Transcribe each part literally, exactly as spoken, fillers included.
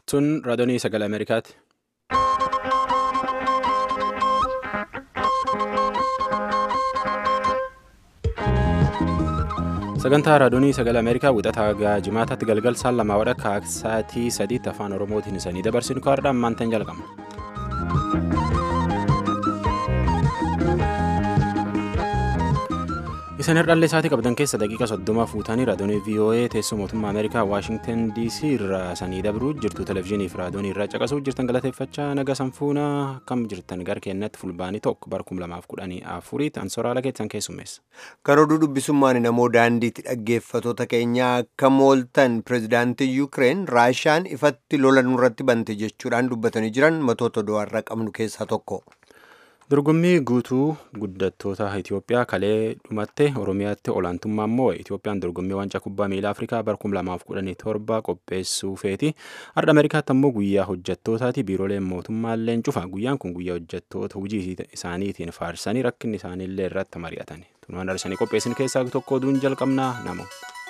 Sun raadiyoo sagalee Ameerikaati. Sagantaa raadiyoo sagalee Ameerikaa wixataa hanga jimaataatti galgal saan lamaa wadha sa'aatii sadiitti afaan Oromootiin isanii dabarsinu kaardhaan maantaan jalqabna. Isin hir'allee isaatii qabdan keessa daqiiqa soddoma fuutanii raadiyoo V O A teessoo mootummaa Ameerikaa Waashingtan D C irraa sanii dabruu jirtu televezyiinii fi raadiyoo irraa caqasuu jirtan galateeffachaa naga sanfuuna akkam jirtan gara keenyatti fulbaanii tokko bara kuma lamaaf kudhanii afuriitti ansoraala keessan keessummeessa. Karoorri dubbisummaan namoo daandiitti dhaggeeffatoota keenyaa akka mooltan pirezidaantii Yuukireen Raashaan ifatti lola nurratti bante jechuudhaan dubbatanii jiran matoota du'aarraa qabnu keessaa tokko. Dorgommii guutuu guddattoota Itoophiyaa kalee dhumatte Oromiyaatti olaantummaa immoo Itoophiyaan dorgommii waancaa kubbaa miilaa Afrikaa bara kuma lamaaf kudhanii torba qopheessuu feeti. Har'a Ameerikaatti ammoo guyyaa hojjettootaati. Biirooleen mootummaallee cufa. Guyyaan kun guyyaa hojjettoota hojii isaaniitiin faarsanii rakkinni isaaniillee irratti mari'atani. Tunuwwan darsanii qopheessin keessaa tokko duun jalqabnaa namo.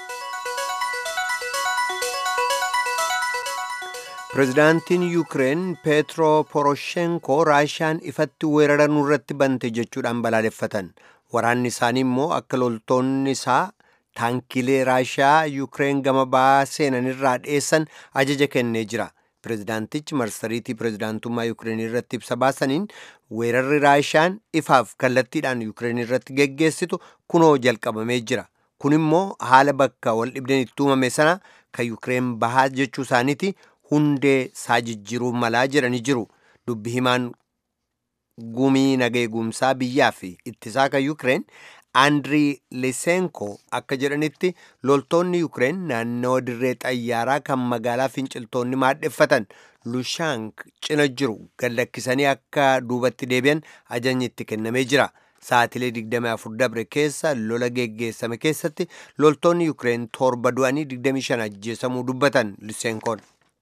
Pirezidaantiin Yuukireen Peetro Poroshenko Raashaan ifatti weerara nurratti bante jechuudhaan balaaleffatan. Waraanni isaanii immoo akka loltoonni isaa taankilee Raashaa Yuukireen gama ba'aa seenanirraa dheessan ajaja kennee jira. Pirezidaantichi marsariitii pirezidaantummaa Yuukireen irratti ibsa baasaniin weerarri Raashaan ifaaf kallattiidhaan Yuukireen irratti geggeessitu kunoo jalqabamee jira. Kun immoo haala bakka wal dhibdeen itti uumame sana kan Yuukireen bahaa jechuu isaaniiti. Hundee isaa jijjiiruu malaa jedhanii jiru. Dubbi himaan gumii nageegumsaa biyyaa fi ittisaa kan Yuukireen Andrii Lisenko akka jedhanitti loltoonni Yuukireen naannoo dirree xayyaaraa kan magaalaa finciltoonni maadheffatan Lushank cina jiru gallakkisanii akka duubatti deebi'an ajajni itti kennamee jira. Sa'aatilee digdamii afur dabre keessa lola geggeessame keessatti loltoonni Yuukireen torba du'anii digdamii shan ajjeesamuu dubbatan Lisenkoon.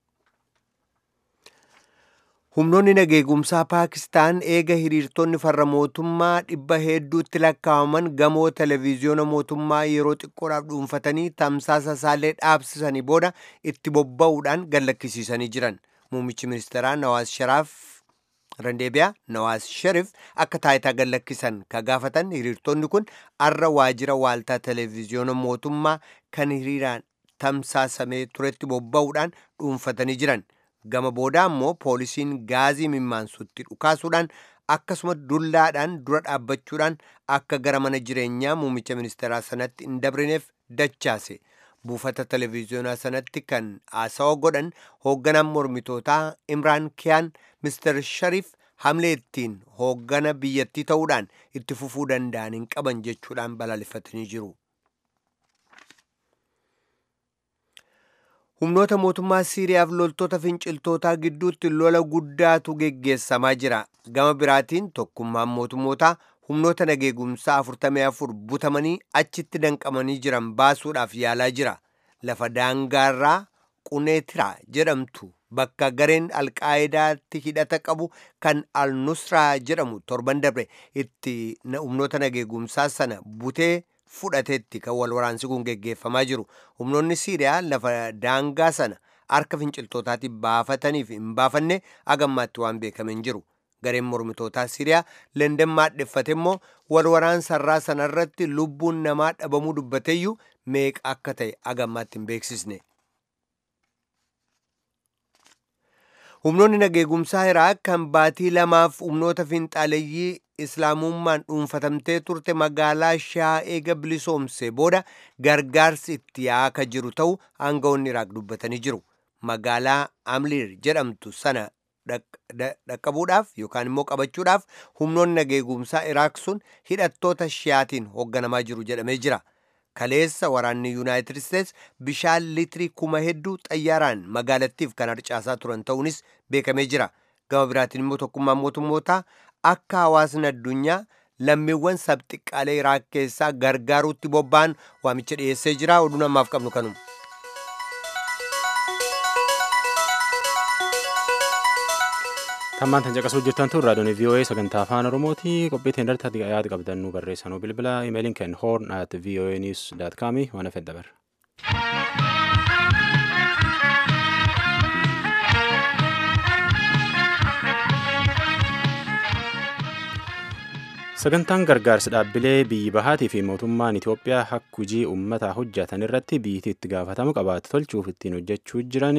Humnoonni nageegumsaa Paakistaan eega hiriirtonni farra mootummaa dhibba hedduutti lakkaa'aman gamoo televiziyoona mootummaa yeroo xiqqoodhaaf dhuunfatanii tamsaasa isaallee dhaabsisanii booda itti bobba'uudhaan gallakkisiisanii jiran. Muummichi ministeeraa Nawaaz Sharaaf Randeebiyaa Nawaaz Sharif akka taayitaa gallakkisan ka gaafatan hiriirtonni kun arra waajjira waaltaa televiziyoona mootummaa kan hiriiraan tamsaasamee turetti bobba'uudhaan dhuunfatanii jiran. Gama booda ammoo poolisiin gaazii mimmaansutti dhukaasuudhaan akkasuma dullaadhaan dura dhaabbachuudhaan akka gara mana jireenyaa muummicha ministeeraa sanatti hin dabrineef dachaase. Buufata televiziyoonaa sanatti kan haasawa godhan hoogganaan mormitootaa Imraan Kiyaan Mister Sharif hamlee ittiin hooggana biyyattii ta'uudhaan itti fufuu danda'an hin qaban jechuudhaan balaaleffatanii jiru. Humnoota mootummaa Siiriyaaf loltoota finciltootaa gidduutti lola guddaatu geggeessamaa jira. Gama biraatiin tokkummaan mootummootaa humnoota nageegumsaa afurtamii afur butamanii achitti danqamanii jiran baasuudhaaf yaalaa jira. Lafa daangaarraa Quneetiraa jedhamtu bakka gareen Alqaayidaatti hidhata qabu kan Al-Nusraa jedhamu torban darbe itti humnoota nageegumsaa sana butee fudhateetti kan wal waraansi kun geggeeffamaa jiru. Humnoonni Siiriyaa lafa daangaa sana harka finciltootaatti baafataniif hin baafanne agammaatti waan beekamen jiru. Gareen mormitootaa Siiriyaa London maadheffate immoo wal waraansarraa sanarratti lubbuun namaa dhabamuu dubbateeyyuu meeqa akka ta'e agammaatti hin beeksisne. Humnoonni nageegumsaa Iraaq kan baatii lamaaf humnoota finxaaleeyyii Islaamummaan dhuunfatamtee turte magaalaa Shaa eega bilisoomse booda gargaarsi itti yaa'aa jiru ta'u aangawoonni Iraaq dubbatanii jiru. Magaalaa Amliir jedhamtu sana dhaqqabuudhaaf yookaan immoo qabachuudhaaf humnoonni nageegumsaa Iraaq sun hidhattoota Shiyaatiin hoogganamaa jiru jedhamee jira. Kaleessa waraanni Yuunaayitid Isteets bishaan litrii kuma hedduu xayyaaraan magaalattiif kan harcaasaa turan ta'uunis beekamee jira. Gama biraatiin immoo tokkummaan mootummootaa akka hawaasni addunyaa lammiiwwan sabxiqqaalee Iraaq keessaa gargaaruutti bobba'an waamicha dhiyeessee jira. Oduun ammaaf qabnu kanuma. Tammaan tan caqasuu jirtan tun raadiyoo V O A sagantaa afaan Oromooti. Qophii teenya irratti yaada qabdan nu barreessanuu bilbila. Imeeliin keenya horn at v o a news dot com waan afeet dabar. Sagantaan gargaarsa dhaabbilee biyyi bahaatii fi mootummaan Itoophiyaa akka hojii uummataa hojjetan irratti biyyattii itti gaafatamu qabaatu tolchuuf ittiin hojjechuu jiran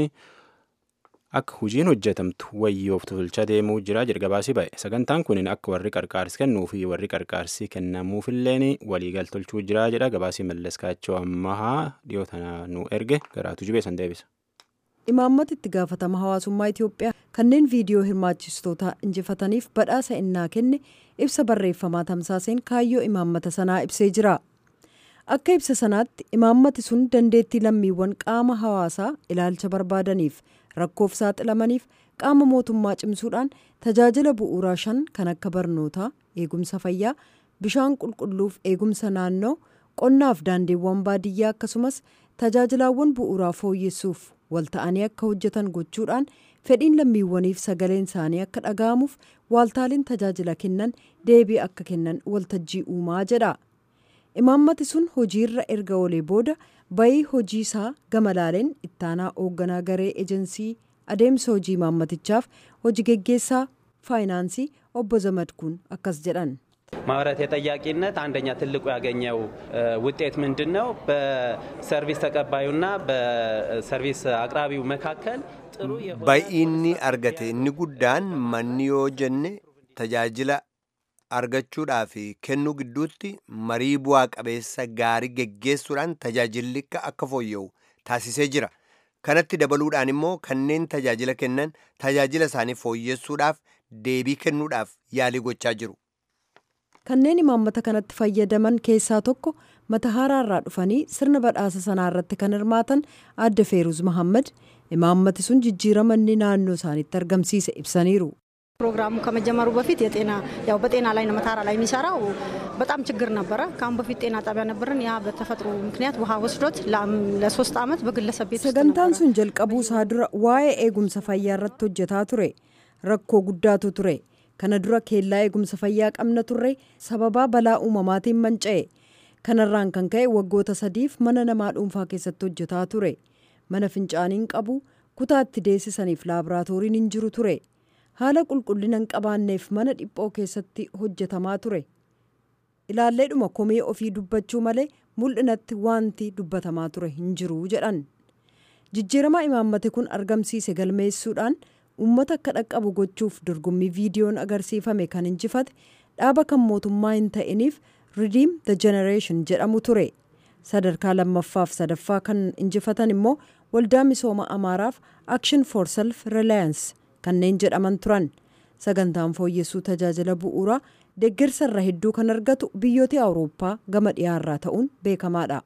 akka hojiin hojjetamtu wayyooftu tolchaa deemuu jira jedha gabaasii ba'e. Sagantaan kun akka warri qarqaarsi kennuu fi warri qarqaarsi kennamuufilleen waliigal tolchuu jira jedha gabaasii Mallas Kaachoo ammahaa dhiyoota nu erge garaatu jibeessan deebisa. Imaammata itti gaafatama hawaasummaa Itoophiyaa kanneen viidiyoo hirmaachistoota injifataniif badhaasa innaa kenne ibsa barreeffamaa tamsaaseen kaayyoo imaammata sanaa ibsee jira. Akka ibsa sanaatti imaammati sun dandeettii lammiiwwan qaama hawaasaa ilaalcha barbaadaniif rakkoof saaxilamaniif qaama mootummaa cimsuudhaan tajaajila bu'uuraa shan kan akka barnootaa, eegumsa fayyaa, bishaan qulqulluuf eegumsa naannoo, qonnaaf daandiiwwan baadiyyaa akkasumas tajaajilaawwan bu'uuraa fooyyessuuf walta'anii akka hojjetan gochuudhaan fedhiin lammiiwwaniif sagaleen isaanii akka dhaga'amuuf waaltaaleen tajaajila kennan deebii akka kennan waltajjii uumaa jedha. Imaammati sun hojiirra erga olee booda bayii hojii isaa gama laaleen ittaanaa hoogganaa garee ejensii adeemsa hojii imaammatichaaf hojii geggeessaa faayinaansii obbo Zamadkuun akkas jedhan. ማህበራት የጠያቂነት አንደኛ ትልቁ ያገኘው ውጤት ምንድነው? በሰርቪስ ተቀባዩና በሰርቪስ አቅራቢው መካከል ጥሩ የሆነ ባይኒ አርገቴ እኒ ጉዳን ማንዮ ጀነ ተጃጅላ አርገቹዳፊ ከኑ ግዱቲ መሪቡ አቀበሰ ጋሪ ገገሱራን ተጃጅልካ አከፎየው ታሲሴ ጅራ ከነቲ ደበሉዳን ሞ ከነን ተጃጅለ ከነን ተጃጅለ ሳኒ ፎየሱዳፍ ዴቢ ከኑዳፍ ያሊ ጎቻ ጅሩ kanneen imaammata kanatti fayyadaman keessaa tokko mata haaraarraa dhufanii sirna badhaasa sanaa irratti kan hirmaatan Aadde Feeruz Mahammad imaammati sun jijjiirama inni naannoo isaaniitti argamsiise ibsaniiru. ፕሮግራሙ ከመጀመሩ በፊት የጤና ያው በጤና ላይ ነው መታራ ላይ የሚሰራው በጣም ችግር ነበረ። ካሁን በፊት ጤና ጣቢያ ነበርን ያ በተፈጥሮ ምክንያት ውሃ ወስዶት ለሶስት አመት በግለሰብ ቤት ሰገንታን ሱን ጀልቀቡ ሳዱራ ዋይ ኤጉምሰ ፈያ irratti hojjetaa ture rakkoo guddaatu ture. Kana dura keellaa eegumsa fayyaa qabna turre sababaa balaa uumamaatiin manca'e. Kanarraan kan ka'e waggoota sadiif mana namaa dhuunfaa keessatti hojjetaa ture. Mana fincaaniin qabu kutaatti deessisaniif laaboraatooriin hin jiru ture. Haala qulqullina hin qabaanneef mana dhiphoo keessatti hojjetamaa ture. Ilaalleedhuma komee ofii dubbachuu malee mul'inatti wanti dubbatamaa ture hin jiru jedhan. Jijjiirama imaammati kun argamsiise galmeessuudhaan ummata akka dhaqqabu gochuuf dorgommii viidiyoon agarsiifame kan injifate dhaaba kan mootummaa hin ta'iniif Redeem the Generation jedhamu ture. Sadarkaa lammaffaaf sadaffaa kan injifatan immoo waldaa misooma Amaaraaf Action for Self Reliance kanneen jedhaman turan. Sagantaan fooyyessuu tajaajila bu'uuraa deeggarsa irra hedduu kan argatu biyyoota Awurooppaa gama dhiyaarraa ta'uun beekamaadha.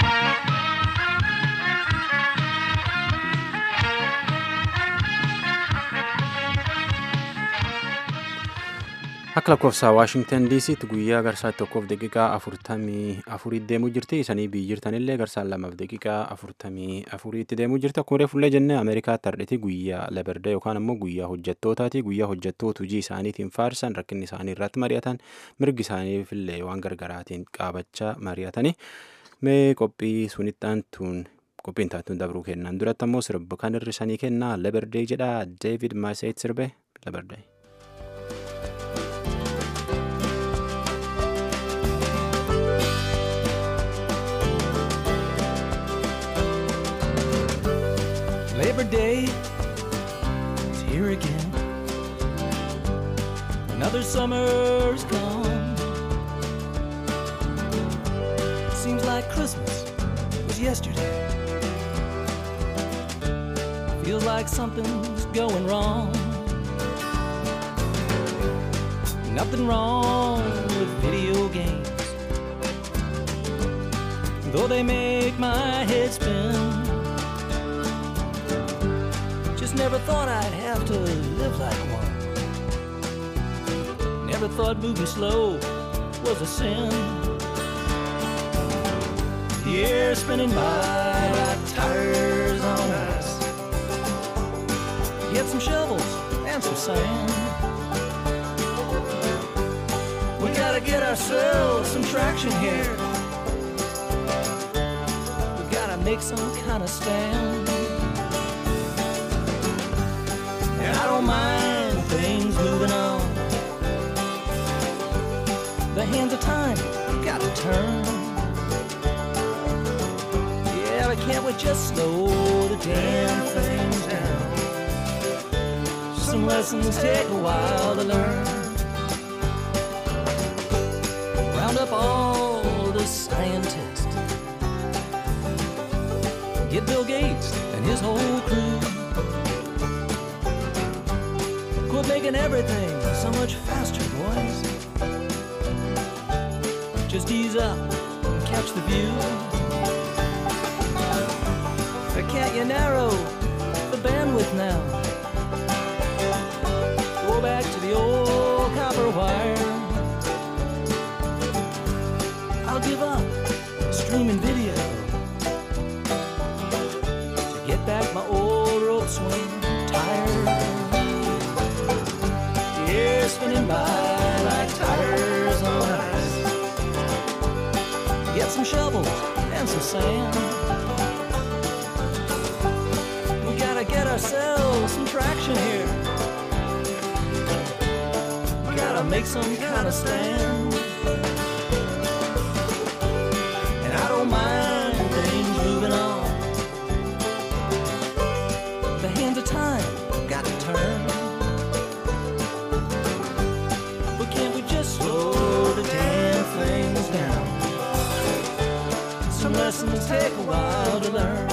Akka lakkoofsa Waashingtan diisiitti guyyaa garsaa tokkoof daqiiqaa afurtamii afurii deemuu jirti. Isanii biyyi jirtanillee garsaan lamaaf daqiiqaa afurtamii afuriitti deemuu jirti. Akkuma reefullee jennee Ameerikaatti hardhiti guyyaa Labardee yookaan ammoo guyyaa hojjettootaati. Guyyaa hojjettoota hojii isaaniitiin faarsan rakkinni isaanii irratti mari'atan mirgi isaaniifillee waan gargaraatiin qaabachaa mari'atani. Mee qophii sunittaan tun qophiin taatuun dabruu kennan duratti ammoo sirba kan hir'isanii kennaa Labardee jedha David Maseet sirbe Labardee. Labor Day is here again. Another summer's gone. Seems like Christmas was yesterday. Feels like something's going wrong. Nothing wrong with video games, though they make my head spin. Never thought I'd have to live like one. Never thought moving slow was a sin. The air's spinning by like tires on ice. Get some shovels and some sand. We gotta get ourselves some traction here. We gotta make some kind of stand. I don't mind things moving on. The hands of time got to turn. Yeah, but can't we just slow the damn things down? Some lessons take a while to learn. Round up all the scientists, get Bill Gates and his whole crew. Quit making everything so much faster, boys. Just ease up and catch the view. Or can't you narrow the bandwidth now? Go back to the old copper wire. I'll give up streaming video to get back my old rope swing tire. Years spinning by like tires on ice. Get some shovels and some sand. We gotta get ourselves some traction here. Gotta make some kind of stand. And I don't mind things moving on. The hands of time got to turn. But can't we just slow the damn things down? Some lessons take a while to learn.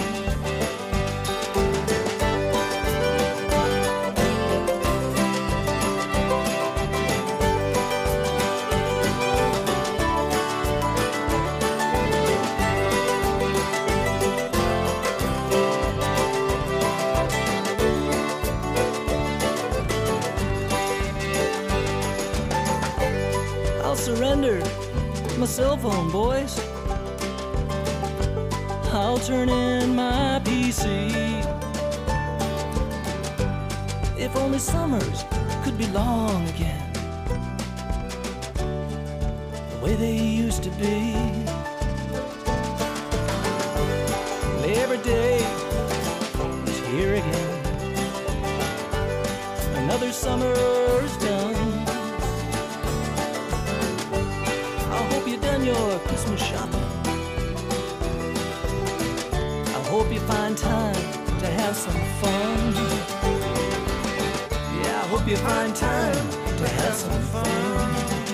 I'll surrender my cell phone, boys. I'll turn in my P C. If only summers could be long again, the way they used to be. Every day is here again. Another summer's done. I hope you've done your Christmas shopping. Hope you find time to have some fun. Yeah, I hope you find time to have some fun.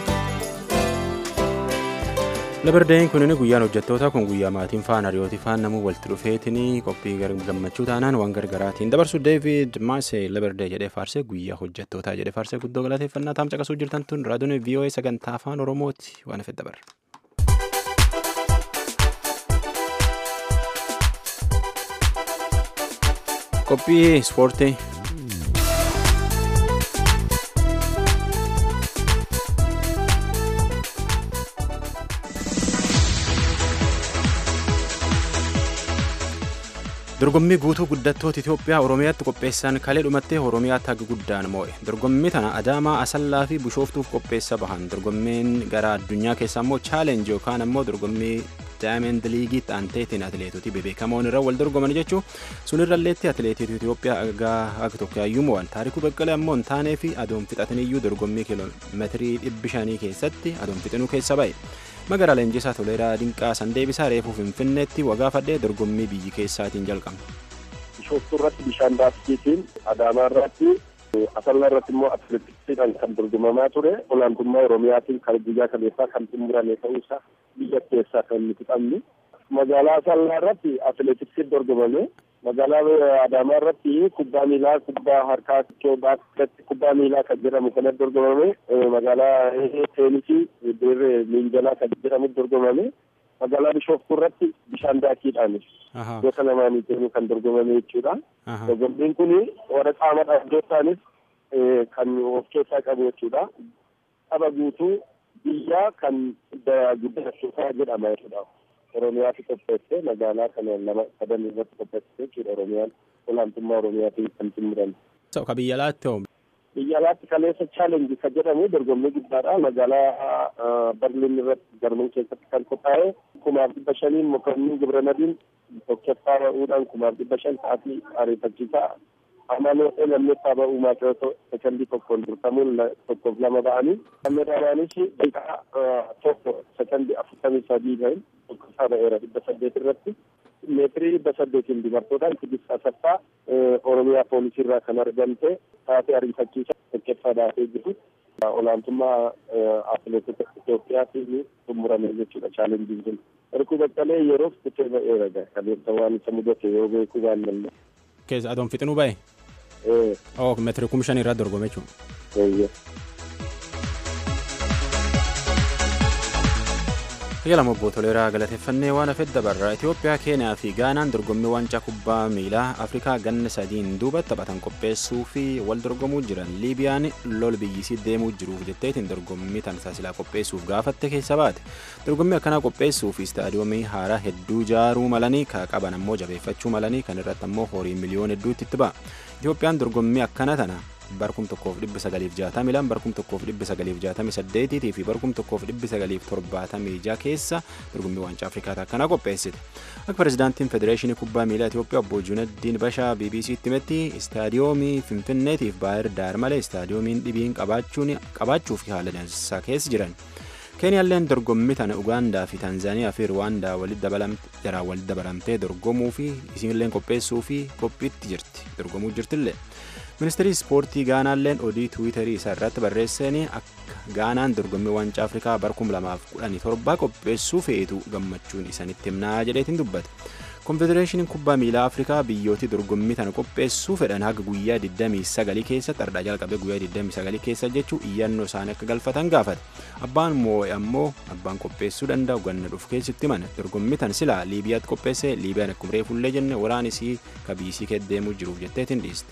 Labardeen kun inni guyyaan hojjettoota kun guyyaa maatiin faan hariyooti faan namuu walitti dhufeetinii qophii gammachuu taanaan waan gargaraatiin dabarsu David Maasee Labardee jedhee faarsee guyyaa hojjettootaa jedhee faarsee guddoo galateeffannaa taam caqasuu jirtan tun raadiyoon V O A sagantaa afaan Oromooti waan hafee dabarra. Qophii ispoortii. Dorgommii guutuu guddattoota Itoophiyaa Oromiyaatti qopheessan kalee dhumattee Oromiyaa tagga guddaan moo'e. Dorgommii tana Adaamaa, Asallaa fi Bishooftuuf qopheessa bahan. Dorgommiin gara addunyaa keessaa immoo chaalenjii yookaan immoo dorgommii Diamond League ta'anteetiin atileetota bebeekamoon irra wal dorgoman jechuun sunirralleetti atileetota Itoophiyaa aga tokkoyyuu mo'an. Taarikuu Beqqalee ammoo hin taanee fi adoon fixataniyyuu dorgommii kiiloomeetirii dhibbi shanii keessatti adoon fixinuu keessa ba'e. Magaalaa Leenjisaa Toleeraa Dinqaa Sandeebisaa reefuu Finfinneetti waggaa fadhee dorgommii biyyi keessaatiin jalqabne. Bishooftuu irratti bishaan daasiitiin Adaamaa irratti Asallaa irratti immoo atileetiksiidhaan kan dorgomamaa ture. Olaantummaa Oromiyaatiin kan guyyaa kaleessaa kan xumurame ta'uusaa biyya keessaa kan nuti qabnu. Magaalaa Asallaa irratti atileetiksiin dorgomame. Magaalaa Adaamaa irratti kubbaa miilaa, kubbaa harkaa, irratti kubbaa miilaa kan jedhamu kanatti dorgomame. Magaalaa teenisii, dirree miinjalaa kan jedhamu dorgomame. Magaalaa Bishooftuu irratti bishaan daakiidhaan gosa lamaaniitiin kan dorgomame jechuudha. Dorgommiin kun warra qaama dhaabbatoonis kan of keessaa qabu jechuudha. Tapha guutuu biyyaa kan guddachuusaa jedhama jechuudha. Oromiyaatti qopheessee magaalaa kana lama sadan irratti qopheessee jechuudha. Oromiyaan olaantummaa Oromiyaatiin kan xumuran. Ka biyya alaatti hoo? Biyya alaatti kaleessa chaalenjii kan jedhamu dorgommii guddaadha. Magaalaa Berliin irratti Jarman keessatti kan qophaa'e kumaaf dhibba shaniin mokonnin gibranadiin tokkoffaa ba'uudhaan kumaaf dhibba shan sa'aatii ariifachiisaa Amanoo lammeeffaa ba'uu maacoo sekondii tokkoon durtamuun tokkoof lama ba'anii lammeedhaanaanis daqiiqaa tokko sekondii afurtamii sadii ta'in tokkoffaa ba'eera dhibba saddeet irratti meetirii dhibba saddeetiin dubartootaan Tigist Asaffaa Oromiyaa poolisii irraa kan argamte taatee ariifachiisa tokkoffaa baatee jiru olaantummaa atileetota Itoophiyaatiin xumurame jechuudha chaalenjiin kun. Erkuu Baqqalee yeroof kutee ba'eera kaleessa waan isa mudate yoo beekuu baannanne. Keessa adoon fixinuu ba'e? Ee. Oo meetirii kuma shan irraa dorgome jechuudha. Eeyyee. Yaalama obbo Toleeraa galateeffannee waan hafeef dabarra Itoophiyaa, Keeniyaa fi Gaanaan dorgommii waancaa kubbaa miilaa Afrikaa ganna sadiin duuba taphatan qopheessuu fi wal dorgomuu jiran. Liibiyaan lol biyyisii deemuu jiruuf jetteetiin dorgommii tan silaa qopheessuuf gaafatte keessa baate. Dorgommii akkanaa qopheessuuf istaadiyoomii haaraa hedduu ijaaruu malanii ka qaban ammoo jabeeffachuu malanii kan irratti ammoo horii miliyoona hedduutti itti ba'a. Itoophiyaan dorgommii akkana tana barkum tokkoof dhibba sagaliif jaatamii lama barkum tokkoof dhibba sagaliif jaatamii saddeetiitii fi barkum tokkoof dhibba sagaliif torbaatamii jaha keessa dorgommii waancaa Afrikaa akkanaa qopheessite. Akka pirezidaantiin Federeeshinii Kubbaa Miilaa Itoophiyaa obbo Junaddiin Bashaa B B C'tti himetti istaadiyoomii Finfinneetiif Baahir Daar malee istaadiyoomiin dhibiin qabaachuuf haala dansaa keessa jiran. Keeniyaalleen dorgommii tana Ugaandaa fi Taanzaaniyaa fi Ruwaandaa walitti dabalamtee dorgomuu fi isinilleen qopheessuu fi qophiitti jirti dorgomuu jirtillee. Ministeerri ispoortii Gaanaalleen odii Tiwiitarii isaa irratti barreessanii akka Gaanaan dorgommii waancaa Afrikaa barkum lamaaf kudhanii torba qopheessuu feetu gammachuun isaanitti himnaa jedheetiin dubbate. Konfedereeshiniin kubbaa miilaa Afrikaa biyyooti dorgommii tana qopheessuu fedhan haga guyyaa digdamii sagalii keessatti ardhaa jalqabee guyyaa digdamii sagalii keessa jechuu iyyannoo isaanii akka galfatan gaafate. Abbaan moo'e ammoo abbaan qopheessuu danda'u ganna dhufu keessatti mana dorgommii tan silaa Liibiyaatti qopheesse Liibiyaan akkuma reefullee jenne waraanisii kabiisii keddeemuu jiruuf jetteetiin dhiiste.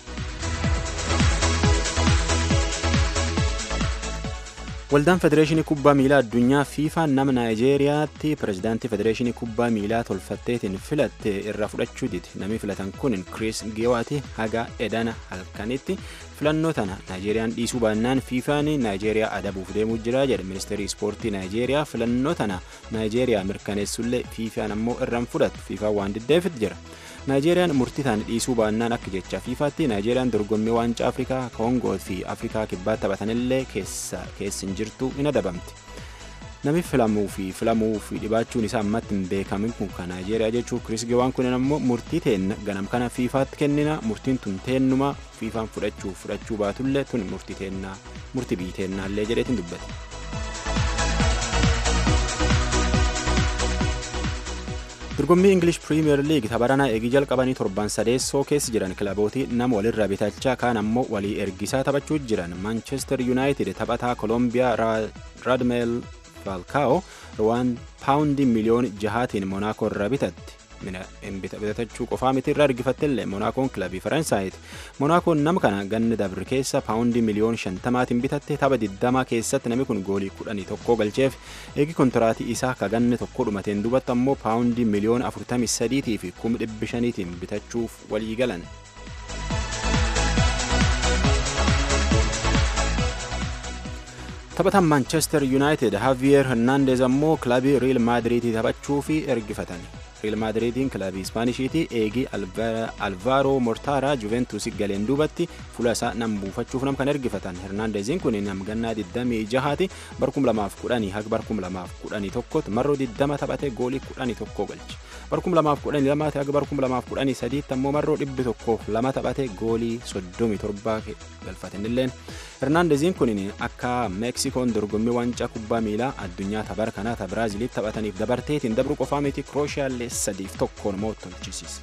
Waldaan Federeeshinii Kubbaa Miilaa Addunyaa Fiifaan nama Naayijeeriyaatti pirezidaantii Federeeshinii Kubbaa Miilaa tolfatteetiin filatte irraa fudhachuu diti. Namni filatan kun Chris Gewaati haga edana halkanitti filannoo tana Naayijeeriyaan dhiisuu baannaan Fiifaan Naayijeeriyaa adabuuf deemuu jira jedhe ministeerri ispoortii Naayijeeriyaa. Filannoo tana Naayijeeriyaa mirkaneessullee Fiifaan ammoo irraan fudhatu. Fiifaan waan diddeefitti jira. Naayijeeriyaan murtii tana dhiisuu baannaan akka jecha Fiifaatti Naayijeeriyaan dorgommii waancaa Afrikaa Koongoo fi Afrikaa kibbaa taphatanillee keessa keessin jirtu hin adabamti. Namni filamuu fi filamuu fi dhibaachuun isaa ammatti hin beekamin kun kan Naayijeeriyaa jechuu Chris Gewaan kun ammoo murtii teenna ganam kana Fiifaatti kennina murtiin tun teennuma Fiifaan fudhachuu fudhachuu baatullee tun murtii teennaa murtii biiteennaallee jedheetiin dubbate. Dorgommii English Premier League tapharanaa eegii jalqabanii torban sadeessoo keessa jiran kilabootii nama walirraa bitachaa kaan ammoo walii ergisaa taphachuu jiran. Manchester United taphataa Kolombiyaa Radmel Falcao waan paawundii miliyoona jahaatiin Monaco irraa bitatti. Bitatachuu qofaa miti irraa ergifattellee Monacoon kilabii Faransaayiti. Monacoon nama kana ganna dabre keessa paawundii miliyoona shantamaatiin bitatte tapha digdamaa keessatti namni kun goolii kudhanii tokko galcheef eegi kontiraatii isaa ka ganna tokko dhumateen duubatti ammoo paawundii miliyoona afurtamii sadiitii fi kuma dhibbi shaniitiin bitachuuf walii galan. Taphatan Manchester United Javier Hernandez ammoo kilabii Real Madridii taphachuu fi ergifatan. Real Madridin kilabii Ispaanishiti eegi Alvaro Mortara Juventus galeen duubatti fuula isaa nam buufachuuf nam kan ergifatan. Hernandezin kun nam gannaa digdamii jahaati barkum lamaaf kudhanii haga barkum lamaaf kudhanii tokkotti marroo digdama taphate goolii kudhanii tokko galche. Barkum lamaaf kudhanii lamaati haga barkum lamaaf kudhanii sadiitti ammoo marroo dhibbi tokkoof lama taphate goolii soddomii torbaa galfatanilleen. Hernandezin kun akka Meksikoon dorgommii waancaa kubbaa miilaa addunyaa tapar kanaa ta Biraaziliif taphataniif dabarteetiin dabru qofaa miti Krooshiyaa sadiif tokkoon immoo tolchisiise.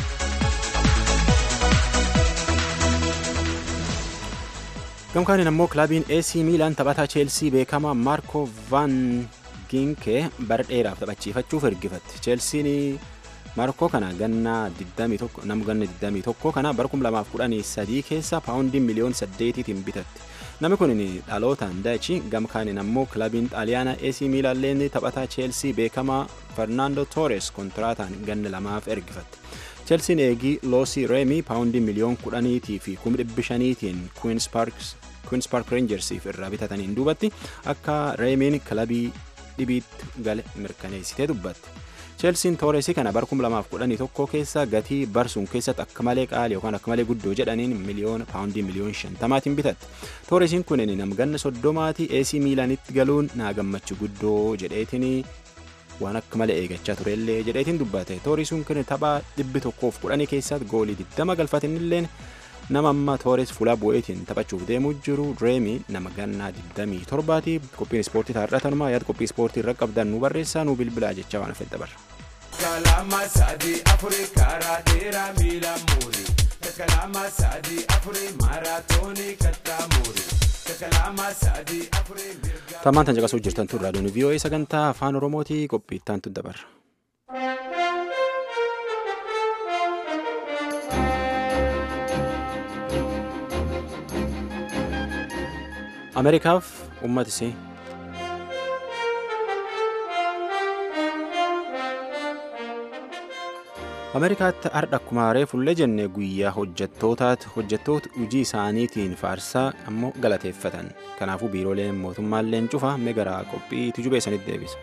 Gamkaaniin ammoo kilaabiin A C Miilaan taphataa Cheelsii beekamaa Maarko Van Ginke bara dheeraaf taphachiifachuuf ergifatte. Cheelsiin Maarko kana ganna digdamii tokko nam ganna digdamii tokko kana bara kuma lamaaf kudhanii sadii keessa paawundii miliyoona saddeetiitiin bitatte. Namni kun dhalootaan Daachi gamkaaniin ammoo kilabiin Xaaliyaanaa A C Miilaalleen taphataa Cheelsii beekamaa Fernando Torres kontiraataan ganna lamaaf ergifatte. Chelsiin eegii Loosi Reemii paawundii miliyoona kudhaniitii fi kuma dhibbi shaniitiin Queen's Park Rangersiif irraa bitataniin duubatti akka Reemiin kilabii dhibiitti gale mirkaneessitee dubbatte. Chelsiin Tooresii kana bara kuma lamaaf kudhanii tokko keessa gatii barsuun keessatti akka malee qaali yookaan akka malee guddoo jedhaniin miliyoona paawundii miliyoon shantamaatiin bitatte. Tooresiin kunin namganna soddomaatii A C Miilaanitti galuun naa gammachuu guddoo jedheetiin waan akka malee eegachaa turellee jedheetiin dubbate. Tooresiin kun taphaa dhibbi tokkoof kudhanii keessatti goolii digdama galfatinilleen nama amma Toores fuula bu'eetiin taphachuuf deemuu jiru Dreemi nama gannaa digdamii torbaati. Qophiin ispoortii taarratanumaa yaada qophii ispoortii irra qabdan nu barreessaa nu bilbilaa jechaa waan fedha barra. Kalama sadi afuri karaa dheeraa miila muuri. Kalama sadi afuri maaraatoonii kattaa muuri. Kalama sadi afuri mirga. Tamaan tan caqasuu jirtan tun raadiyoon V O A sagantaa afaan Oromootii qophii ittaan tun dabarra. Ameerikaaf uummata isii. Ameerikaatti har'a akkuma reefullee jenne guyyaa hojjettootaati. Hojjettoota hojii isaaniitiin faarsaa ammoo galateeffatan. Kanaafuu biirooleen mootummaalleen cufa meegaraa qophii tujubee sanitti deebisa.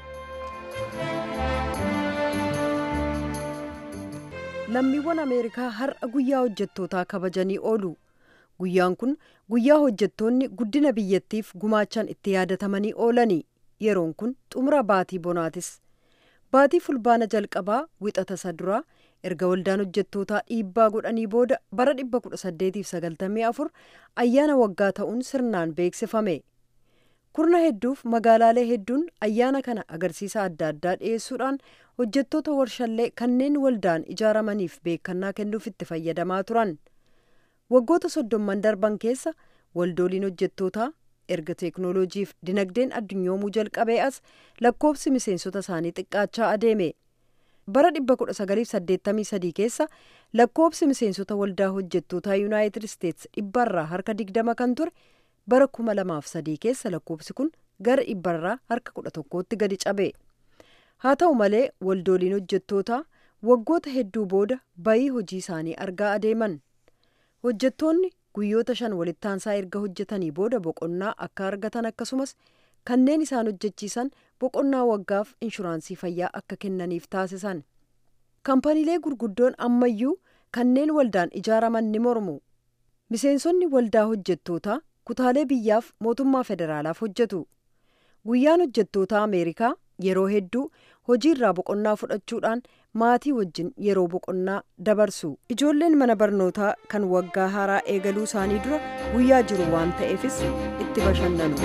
Lammiiwwan Ameerikaa har'a guyyaa hojjettootaa kabajanii oolu. Guyyaan kun guyyaa hojjettoonni guddina biyyattiif gumaachan itti yaadatamanii oolanii. Yeroon kun xumura baatii bonaatis. Baatii fulbaana jalqabaa wixata isa duraa erga waldaan hojjettootaa dhiibbaa godhanii booda bara dhibba kudha saddeetiif sagaltamii afur ayyaana waggaa ta'uun sirnaan beeksifame. Kurna hedduuf magaalaalee hedduun ayyaana kana agarsiisa adda addaa dhiyeessuudhaan hojjettoota warshaalee kanneen waldaan ijaaramaniif beekannaa kennuuf itti fayyadamaa turan. Waggoota soddomman darban keessa waldooliin hojjettootaa erga teeknooloojiif dinagdeen addunyoomuu jalqabee as lakkoofsi miseensota isaanii xiqqaachaa adeeme. Bara dhibba kudha sagaliif saddeettamii sadii keessa lakkoofsi miseensota waldaa hojjettootaa Yuunaayitid Isteets dhibbarraa harka digdama kan ture bara kuma lamaaf sadii keessa lakkoofsi kun gara dhibbarraa harka kudha tokkootti gadi cabe. Haa ta'u malee waldooliin hojjettootaa waggoota hedduu booda bayii hojii isaanii argaa adeeman. Hojjettoonni guyyoota shan walitti aansaa erga hojjetanii booda boqonnaa akka argatan akkasumas kanneen isaan hojjechiisan boqonnaa waggaaf inshuraansii fayyaa akka kennaniif taasisan. Kampaniilee gurguddoon ammayyuu kanneen waldaan ijaaraman ni mormu. Miseensonni waldaa hojjettootaa kutaalee biyyaaf mootummaa federaalaaf hojjetu. Guyyaan hojjettootaa Ameerikaa yeroo hedduu hojiirraa boqonnaa fudhachuudhaan maatii wajjin yeroo boqonnaa dabarsu. Ijoolleen mana barnootaa kan waggaa haaraa eegaluu isaanii dura guyyaa jiru waan ta'eefis itti bashannanu.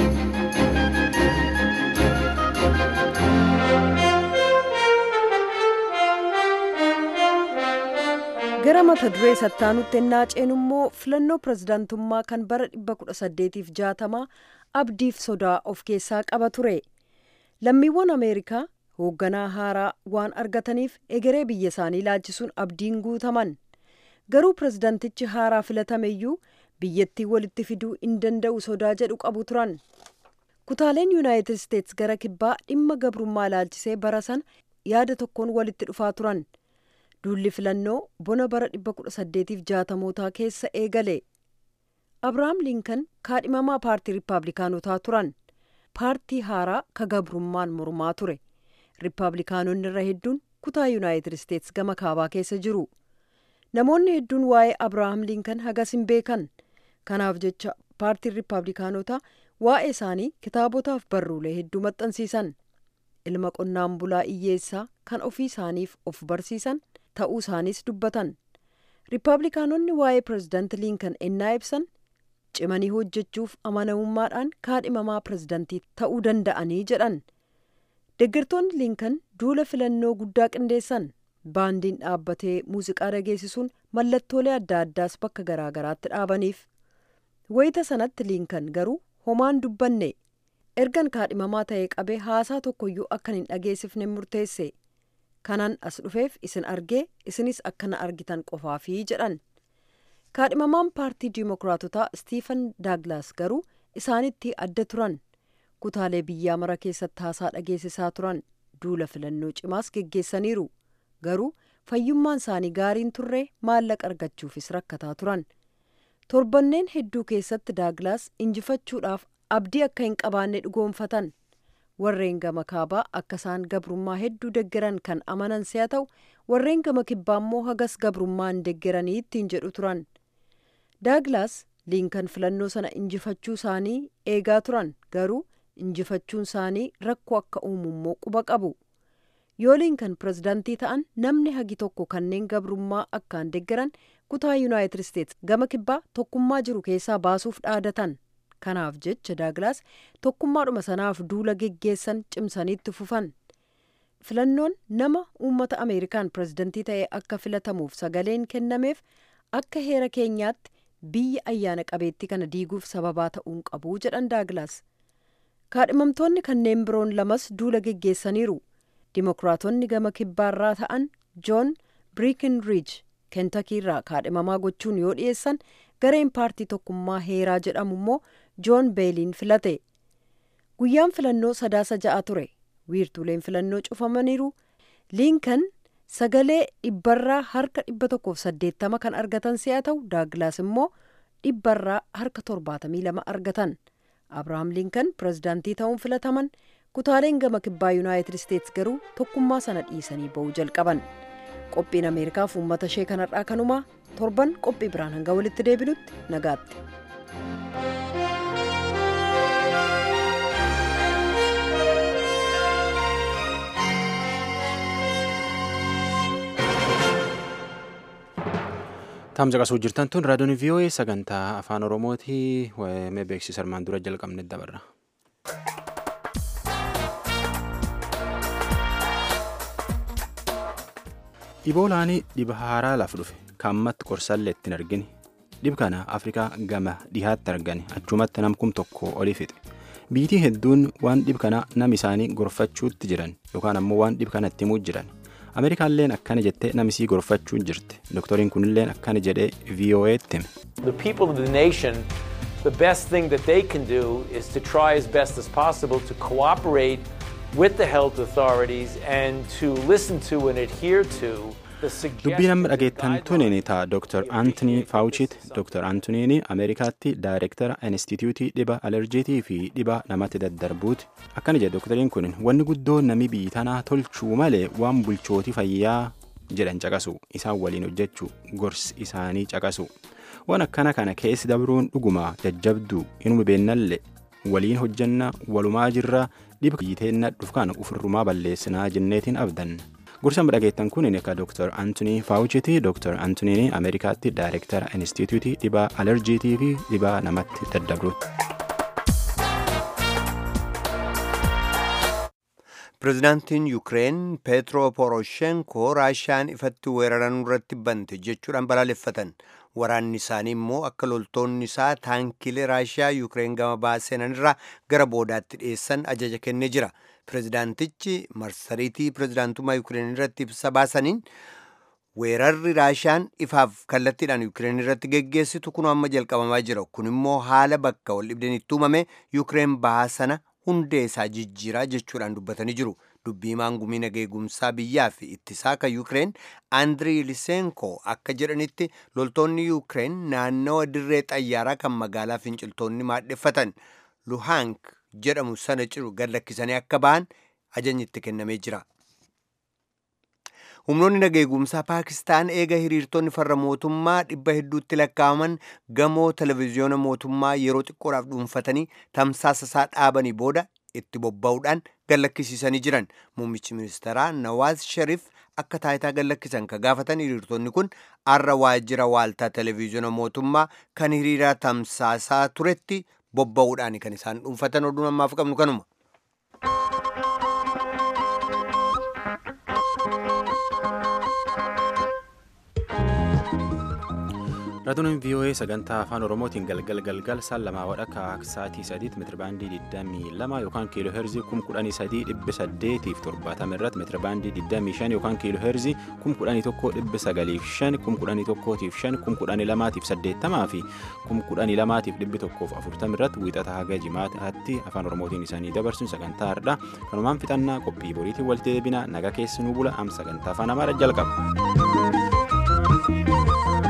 Gara mata duree sattaanutti ennaa ceenu immoo filannoo pirezidaantummaa kan bara dhibba kudha saddeetiif jaatamaa abdiif sodaa of keessaa qaba ture. Lammiiwwan Ameerikaa hoogganaa haaraa waan argataniif egeree biyya isaanii laalchisuun abdiin guutaman. Garuu pirezidaantichi haaraa filatameyyuu biyyattii walitti fiduu hin danda'u sodaa jedhu qabu turan. Kutaaleen Yuunaayitid Isteets gara kibbaa dhimma gabrummaa laalchisee bara sana yaada tokkoon walitti dhufaa turan. Duulli filannoo bona bara dhibba kudha saddeetiif jaatamootaa keessa eegale. Abrahaam Linkan kaadhimamaa paartii Riippaabilikaanotaa turan. Paartii haaraa ka gabrummaan mormaa ture. Riippaabilikaanonni irra hedduun kutaa Yuunaayitid Isteets gama kaabaa keessa jiru. Namoonni hedduun waa'ee Abrahaam Linkan hagas hin beekan. Kanaaf jecha paartiin Riippaabilikaanotaa waa'ee isaanii kitaabotaaf barruulee hedduu maxxansiisan. Ilma qonnaan bulaa hiyyeessaa kan ofii isaaniif of barsiisan ta'uu isaaniis dubbatan. Riippaabilikaanonni waa'ee pirezidaantii Linkan ennaa ibsan cimanii hojjechuuf amanamummaadhaan kaadhimamaa pirezidaantii ta'uu danda'anii jedhan. Deeggartoonni Linkan duula filannoo guddaa qindeessan. Baandiin dhaabbatee muuziqaa dhageessisuun mallattoolee adda addaas bakka garaagaraatti dhaabaniif. Wayita sanatti Linkan garuu homaan dubbanne. Ergan kaadhimamaa ta'ee qabee haasaa tokkoyyuu akkan hin dhageessifne murteesse. Kanan as dhufeef isin argee isinis akkana argitan qofaafii jedhan. Kaadhimamaan paartii Diimokiraatotaa Stiifen Daaglaas garuu isaanitti adda turan. Kutaalee biyyaa mara keessatti haasaa dhageessisaa turan. Duula filannoo cimaas geggeessaniiru. Garuu fayyummaan isaanii gaariin turree maallaqa argachuufis rakkataa turan. Torbanneen hedduu keessatti Daaglaas injifachuudhaaf abdii akka hin qabaanne dhugoomfatan. warreen gama kaabaa akka isaan gabrummaa hedduu deggeran kan amanan si'a ta'u warreen gama kibbaa immoo hagas gabrummaa hin deggeranii ittiin jedhu turan. Daaglaas Liinkan filannoo sana injifachuu isaanii eegaa turan garuu injifachuun isaanii rakkoo akka uumu immoo quba qabu. Yoo Liinkan pirezidaantii ta'an namni hagi tokko kanneen gabrummaa akkaan deggeran kutaa Yuunaayitid Isteets gama kibbaa tokkummaa jiru keessaa baasuuf dhaadatan. Kanaaf jecha Daaglaas tokkummaadhuma sanaaf duula geggeessan cimsaniitti fufan. Filannoon nama uummata Ameerikaan pirezidaantii ta'ee akka filatamuuf sagaleen kennameef akka heera keenyaatti biyya ayyaana qabeettii kana diiguuf sababaa ta'uun qabu jedhan Daaglaas. Kaadhimamtoonni kanneen biroon lamas duula geggeessaniiru. Dimokiraatonni gama kibbaarraa ta'an Joon Biriikinriij Kentakiirraa kaadhimamaa gochuun yoo dhiyeessan gareen paartii tokkummaa heeraa jedhamu immoo Joon Beeliin filate. Guyyaan filannoo sadaasa ja'a ture. Wiirtuuleen filannoo cufamaniiru. Liinkan sagalee dhibbarraa harka dhibba tokkoof saddeettama kan argatan si'a ta'u Daaglaas immoo dhibbarraa harka torbaatamii lama argatan. Abrahaam Liinkan pirezidaantii ta'uun filataman. Kutaaleen gama kibbaa Yuunaayitid Isteets garuu tokkummaa sana dhiisanii ba'uu jalqaban. Qophiin Ameerikaaf uummata ishee kanarraa kanumaa torban qophii biraan hanga walitti deebinutti nagaatti. Taam caqasuu jirtan tun raadiyoon V O A sagantaa afaan Oromootii mee beeksisa armaan dura jalqabne dabarra. Iboolaanii dhiba haaraa laaf dhufe kaammatti qorsallee ittiin argine dhib kana Afrikaa gama dhihaatti argane achumatti namkum tokko olii fixe biitii hedduun waan dhib kana nam isaanii gorfachuutti jiran yookaan ammoo waan dhib kana itti himuu jiran Ameerikaalleen akkana jettee namisii gorfachuun jirti dooktoriin kunilleen akkana jedhee V O A'tti hime. The people of the nation, the best thing that they can do is to try as best as possible to cooperate with the health authorities and to listen to and adhere to the suggestions. Dubbiin amma dhageettan tuniin ta'a Dooktar Anthony Fauci'ti. Dooktar Anthony'n Ameerikaatti daayireektara Inistitiyuutii dhiba alerjiitii fi dhiba namatti daddarbuuti. Akkana jedha dooktoriin kun wanni guddoo nami biyyi tanaa tolchuu malee waan bulchootii fayyaa jedhan caqasu isaan waliin hojjechuu gorsi isaanii caqasu. Waan akkana kana keessi dabruun dhuguma jajjabduu inuma beennallee waliin hojjanna walumaa jirra dhiba biyyiteenna dhufkaan ufirrumaa balleessinaa jenneetiin abdan. Gorsa dhageettan kun akka Dooktar Anthony Fauci'ti. Dooktar Anthony'n Ameerikaatti daayireektara Inistitiyuutii dhiba alerjiitii fi dhiba namatti daddarbuuti. Pireezidaantiin Yuukireen Peetro Poroshenko Raashiyaan ifatti weeraran irratti bante jechuudhaan balaaleffatan. Waraanni isaanii immoo akka loltoonni isaa taankilee Raashiyaa Yuukireen gama baaseenan irraa gara boodaatti dhiyeessan ajaja kennee jira. Pireezidaantichi marsariitii pireezidaantummaa Yuukireen irratti ibsa baasaniin weerarri Raashiyaan ifaaf kallattiidhaan Yuukireen irratti geggeessitu kun amma jalqabamaa jira. Kun immoo haala bakka wal dhibdeen itti uumame Yuukireen bahaa sana hundee isaa jijjiiraa jechuudhaan dubbatanii jiru. Dubbii maangumii nageegumsaa biyyaa fi ittisaa kan Yuukireen Andrii Lisenko akka jedhanitti loltoonni Yuukireen naannawa dirree xayyaaraa kan magaalaa finciltoonni maadheffatan Luhansk jedhamu sana ciru gad lakkisanii akka ba'an ajajni itti kennamee jira. Humnoonni nageegumsaa Paakistaan eega hiriirtonni farra mootummaa dhibba hedduutti lakkaa'aman gamoo televezyiyoona mootummaa yeroo xiqqoodhaaf dhuunfatanii tamsaasa isaa dhaabanii booda itti bobba'uudhaan gallakkisiisanii jiran. Muummichi ministeeraa Nawaaz Sharif akka taayitaa gallakkisan ka gaafatan hiriirtonni kun har'a waajjira waaltaa televezyiyoona mootummaa kan hiriiraa tamsaasaa turetti bobba'uudhaan kan isaan dhuunfatan. Oduun ammaaf qabnu kanuma. Raadiyoon V O A sagantaa afaan Oromootiin galgal galgal saan lamaa wadhakka sa'aatii sadiitti meetirabaandii digdamii lama yookaan kiiloo heerzii kum kudhanii sadii dhibba saddeetiif torbaatama irratti meetirabaandii digdamii shan yookaan kiiloo heerzii kum kudhanii tokko dhibba sagaliif shan kum kudhanii tokkootiif shan kum kudhanii lamaatiif saddeettamaa fi kum kudhanii lamaatiif dhibbi tokkoof afurtama irratti wiixata haga jimaataatti afaan Oromootiin isaanii dabarsuun sagantaa har'aa kanumaan fixannaa qophii boriitiin walitti deebina naga keessanuu bula am sagantaa afaan Amaaraa jalqaba.